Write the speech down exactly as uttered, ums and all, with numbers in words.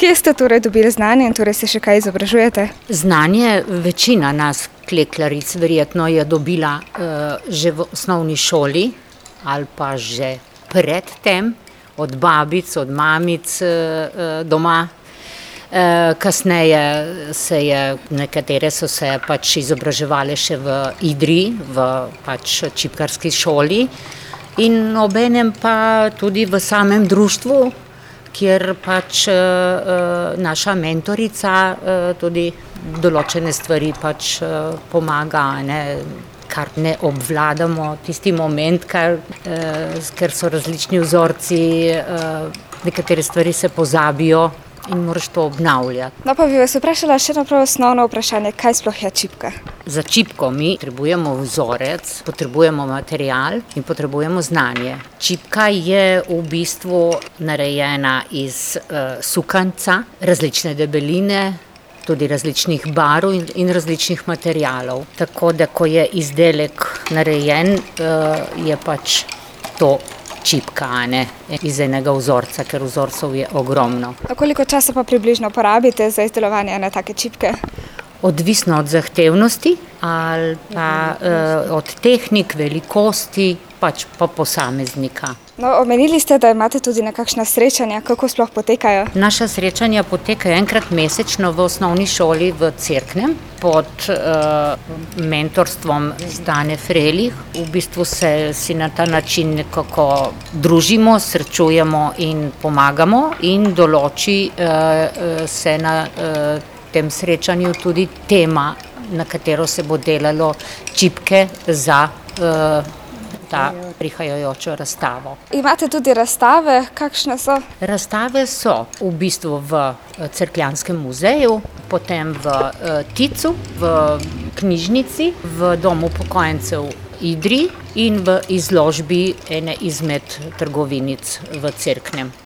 Kje ste torej dobili znanje in torej se še kaj izobražujete? Znanje večina nas klekljaric verjetno je dobila uh, že v osnovni šoli ali pa že pred tem, od babic, od mamic uh, doma. Uh, kasneje se je, nekatere so se pač izobraževale še v Idriji, v pač čipkarski šoli in obenem pa tudi v samem društvu, kjer pač uh, naša mentorica uh, tudi določene stvari pač uh, pomaga, ne, kar ne obvladamo tisti moment, kar, uh, ker so različni vzorci, uh, nekatere stvari se pozabijo in moraš to obnavljati. No pa bi vas vprašala še eno prav osnovno vprašanje, kaj sploh je čipka? Za čipko mi potrebujemo vzorec, potrebujemo material in potrebujemo znanje. Čipka je v bistvu narejena iz uh, sukanca, različne debeline, tudi različnih barv in, in različnih materialov. Tako da, ko je izdelek narejen, uh, je pač to čipka, ne, iz enega vzorca, ker vzorcev je ogromno. A koliko časa pa približno porabite za izdelovanje ene take čipke? Odvisno od zahtevnosti ali pa uh, od tehnik, velikosti, pač pa posameznika. No, omenili ste, da imate tudi nekakšna srečanja, kako sploh potekajo? Naša srečanja potekajo enkrat mesečno v osnovni šoli v Cerknem pod uh, mentorstvom Zdane Frelih. V bistvu se si na ta način nekako družimo, srečujemo in pomagamo in določi uh, se na uh, tem srečanju tudi tema, na katero se bo delalo čipke za uh, ta prihajajočo razstavo. Imate tudi razstave, kakšne so? Razstave so v bistvu v Cerkljanskem muzeju, potem v Ticu, v knjižnici, v domu upokojencev Idriji in v izložbi ene izmed trgovinic v Cerknem.